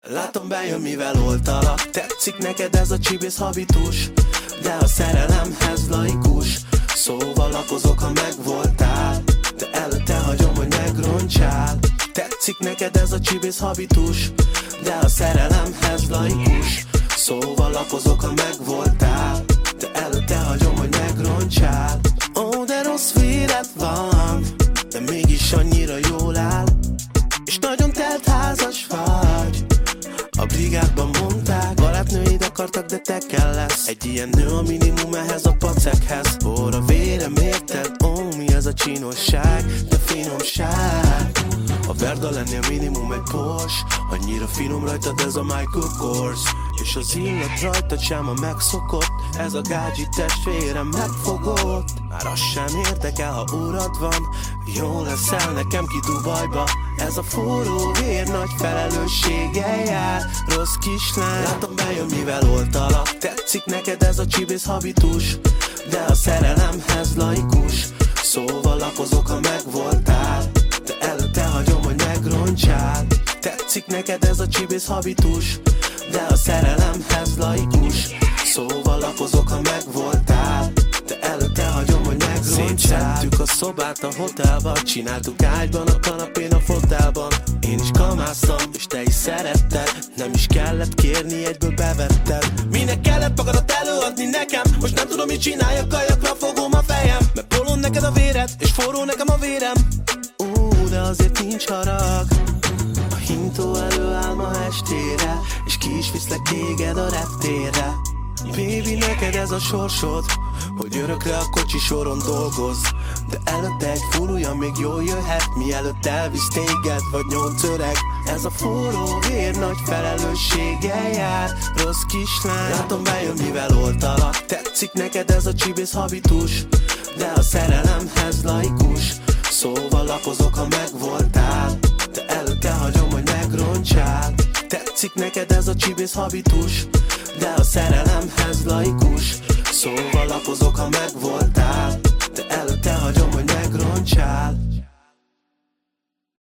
Látom bejön mivel oltalak. Tetszik neked ez a csibész habitus, de a szerelemhez laikus. Szóval lakozok, ha megvoltál, de előtte hagyom, hogy megroncsál. Tetszik neked ez a csibész habitus, de a szerelemhez laikus. Szóval lakozok, ha megvoltál, de előtte hagyom, hogy megroncsál. Ó, de rossz véred van, de mégis annyira jól áll. És nagyon teltházas vagy. A brigádban mondták, barátnőid akartak, de te kell lesz. Egy ilyen nő a minimum ehhez a pacekhez. Óra vérem érted, ó, mi ez a csinosság, de finomság. A Verda lennél minimum egy Porsche, annyira finom rajtad ez a Michael Kors. És az illat rajtad sem a megszokott, ez a gágyi testvérem megfogott. Már az sem érdekel, ha urad van, jó leszel nekem ki Dubajba. Ez a forró vér nagy felelősséggel jár, rossz kislány. Látom bejön mivel oltalak. Tetszik neked ez a csibész habitus, de a szerelemhez laikus. Szóval lakozok, ha megvoltál, de előtte hagyom, hogy megroncsál. Tetszik neked ez a csibész habitus, de a szerelemhez laikus. Szóval lakozok, ha megvoltál, de előtte hagyom, hogy megroncsál. Szétszedtük a szobát a hotelban, csináltuk ágyban, a kanapén, a fotelban. Én is kamáztam, és te is szeretted, nem is kellett kérni, egyből bevetted. Minek kellett magadat előadni nekem? Most nem tudom, mit csináljak, kajakra fogom a fejem. Mert polon neked a véred, és forró nekem a vérem. De azért nincs harag. A hintó előáll ma estére, és ki is viszlek téged a reptérre. Baby, neked ez a sorsod, hogy örökre a kocsi soron dolgozz. De előtte egy furúja még jól jöhet, mielőtt elvisz téged, vagy 8 öreg. Ez a forró vér nagy felelősséggel jár, rossz kislány. Látom bejön mivel oltalak. Tetszik neked ez a csibész habitus, de a szerelemhez laikus. Szóval lakozok, ha megvoltál, de előtte hagyom, hogy megroncsál. Tetszik neked ez a csibész habitus, de a szerelemhez laikus. Szóval lakozok, ha megvoltál.